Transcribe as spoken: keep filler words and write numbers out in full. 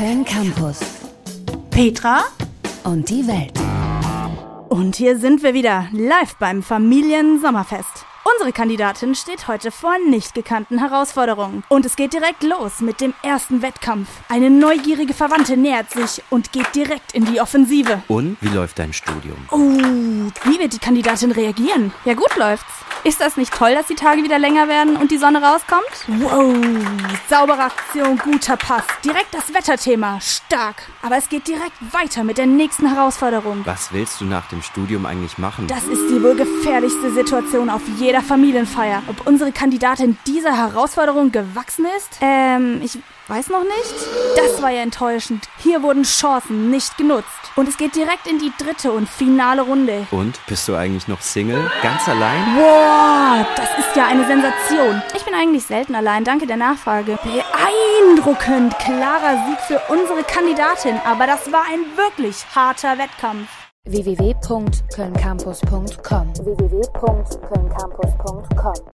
Köln Campus. Petra Und die Welt. und hier sind wir wieder, live beim Familiensommerfest. Unsere Kandidatin steht heute vor nicht gekannten Herausforderungen. Und es geht direkt los mit dem ersten Wettkampf. Eine neugierige Verwandte nähert sich und geht direkt in die Offensive. Und wie läuft dein Studium? Oh, wie wird die Kandidatin reagieren? Ja, gut läuft's. Ist das nicht toll, dass die Tage wieder länger werden und die Sonne rauskommt? Wow, saubere Aktion, guter Pass. Direkt das Wetterthema, stark. Aber es geht direkt weiter mit der nächsten Herausforderung. Was willst du nach dem Studium eigentlich machen? Das ist die wohl gefährlichste Situation auf jeder Familienfeier. Ob unsere Kandidatin dieser Herausforderung gewachsen ist? Ähm, ich weiß noch nicht. Das war ja enttäuschend. Hier wurden Chancen nicht genutzt. Und es geht direkt in die dritte und finale Runde. Und, bist du eigentlich noch Single? Ganz allein? Wow, das ist ja eine Sensation. Ich bin eigentlich selten allein, danke der Nachfrage. Beeindruckend. Klarer Sieg für unsere Kandidatin. Aber das war ein wirklich harter Wettkampf. w w w punkt köln campus punkt com w w w punkt köln campus punkt com